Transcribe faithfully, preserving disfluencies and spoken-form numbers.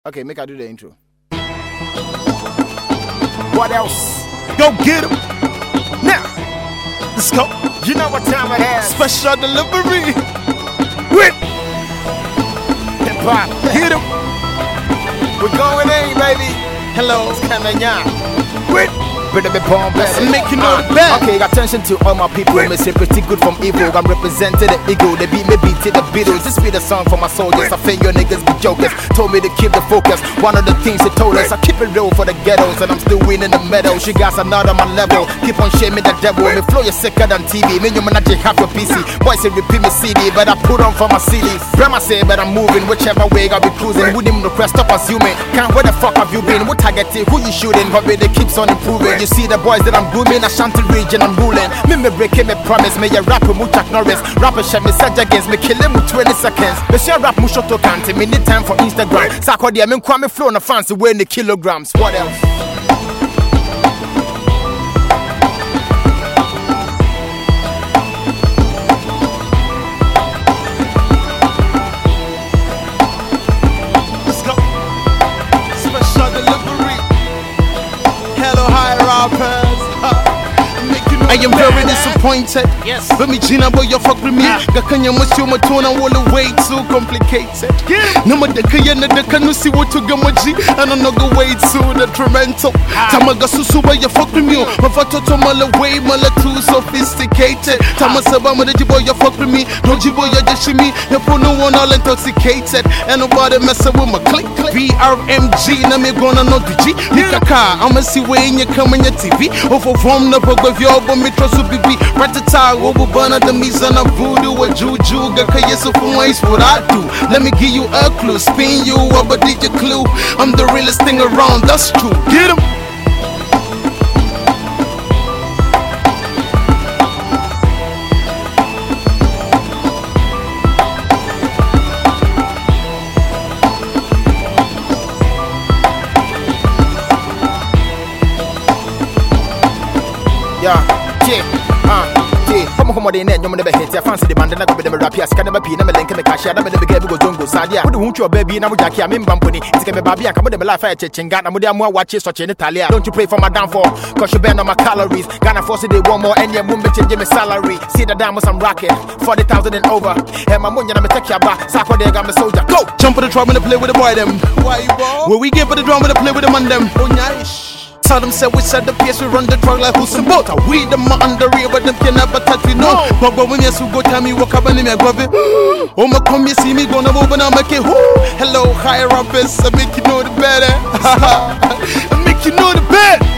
Okay, make I do the intro. What else? Go get him. Now, let's go. You know what time it is. Special delivery. Whip. Hip hop. Get him. We're going in, baby. Hello. It's coming on. Whip. Better be born, baby. Make you know uh, the best. Okay, attention to all my people. Me say pretty good from evil. I'm representing the ego. They beat me, beat to the Beatles. This be the song for my soldiers. I think your niggas be jokers. Told me to keep the focus. One of the things they told us, I keep it real for the ghettos, and I'm still winning the medal. She got another my level. Keep on shaming the devil. Me flow you sicker than T V. Me you man I have your P C. Boys say repeat me C D, but I put on for my C Ds. Grandma say, but I'm moving whichever way I be cruising. Wouldn't even request stop assuming. Can't where the fuck have you been? What target it? Who you shooting? But it keeps on improving. You see the boys that I'm grooming, Ashanti region I'm ruling. Me me breaking me promise, me ya rapper mu Chuck Norris. Rapper share me such against me kill him with twenty seconds. Me share rap mu shot to count me need time for Instagram. Sako dia me kwa me flow na fancy weighing the kilograms. What else? Let's go. Special delivery. Hello, hi rappers. I am very disappointed. Yes. But me Gina boy you fuck with me. Gakanya must you my tone and all the way too complicated. No more the kayana the canu see what to go moji and I'm not go way too detrimental. Tamaga susu boy you fuck with me. My photo to mala way mala too sophisticated. Tamasaba my jibo you fuck with me. No jibo you just shimmy. You put no one all intoxicated. And nobody messing with my click. B R M G na me gonna know the G. Nikaka I'ma see where you come on your T V. Over from the bug of your me trust will be ratata over burner the mizana voodoo or juju gaka yesu for ways what I do. Let me give you a clue, spin you up a D J clue. I'm the realest thing around, that's true. Get him. Yeah, yeah, uh, yeah. Come on, come on, they net. You never hit. I fancy the band. I go with them rap. I can never be. Never link me cash. I never never get go zongo. Sadia. What do you want your baby? Now Jackie, I'm in Bamponi. It's gonna be baby. I come with them life. I checking. Ghana, I'm more watches such in Italia. Don't you pray for my downfall? Cause you burn on my calories. Ghana force they want more, and your mum be changing my salary. See the diamonds I'm rocking, forty thousand and over. And my money, I'm take your back. Sako they got me soldier. Go. Jump for the drum and play with the boy them. Why you ball? Where we get for the drum and play with the man them. Oh nice. Tell them say we said the place we run the truck like who's some boat. We the man under here but them can never touch me no. But when you go tell me walk up and me go be. Oh my come you see me gonna move and I make it. Hello higher rappers, I make you know the better. I make you know the better.